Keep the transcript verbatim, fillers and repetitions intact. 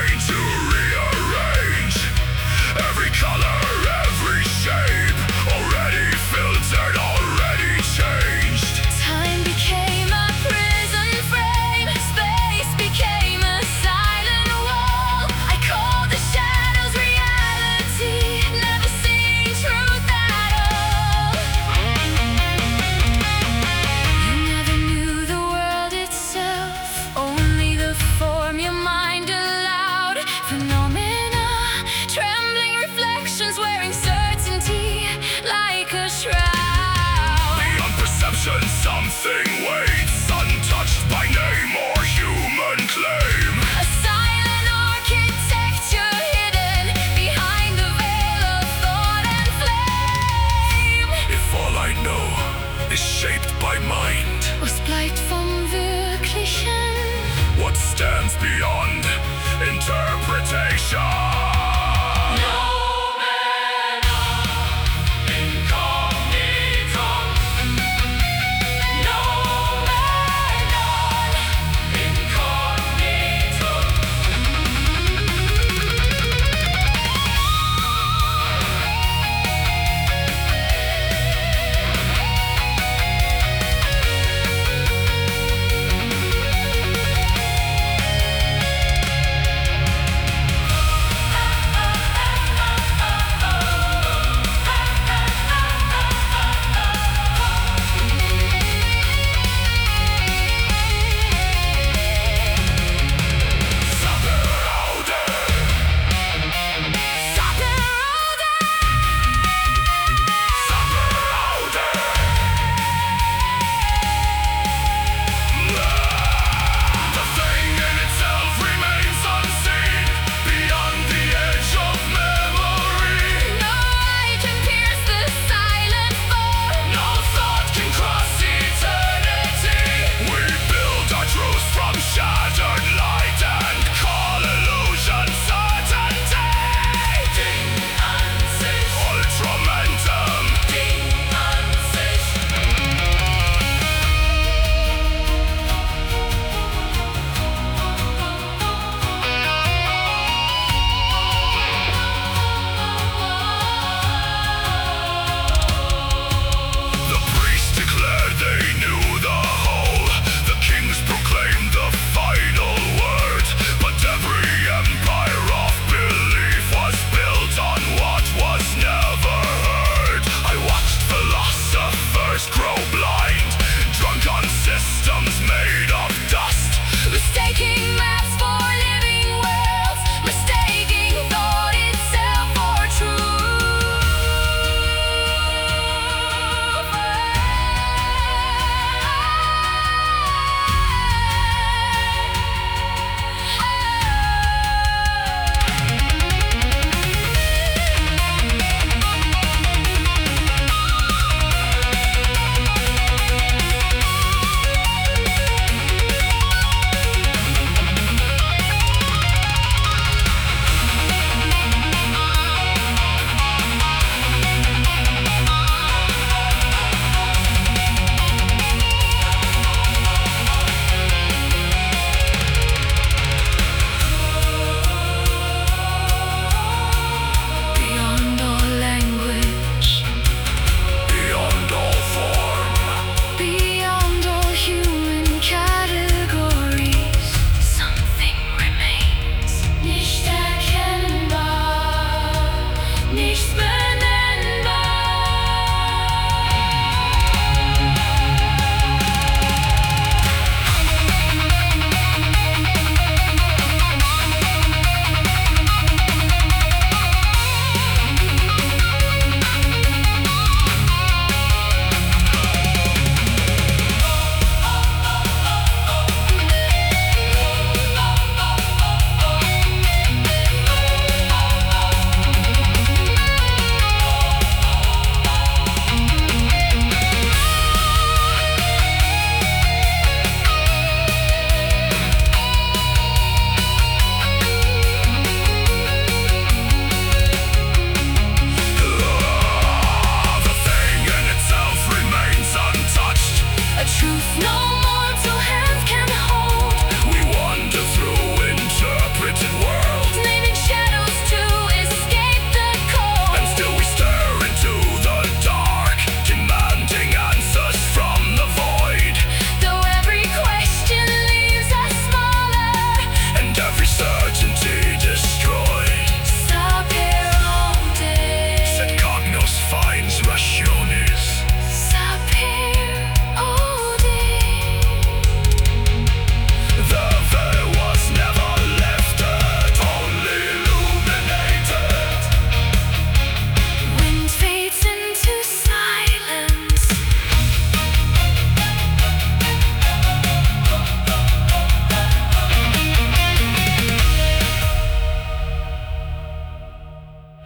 brain to rearrange every color, every shape, already filtered, already changed. Time became a prison frame, space became a silent wall. I called the shadows reality, never seen truth at all. You never knew the world itself, only the form your mind allowed. Phenomena, trembling reflections, wearing certainty like a shroud. Beyond perception, something waits, untouched by name or human claim. A silent architecture hidden behind the veil of thought and flame. If all I know is shaped by mind, Was bleibt vom Wirklichen? what stands beyond interpretation?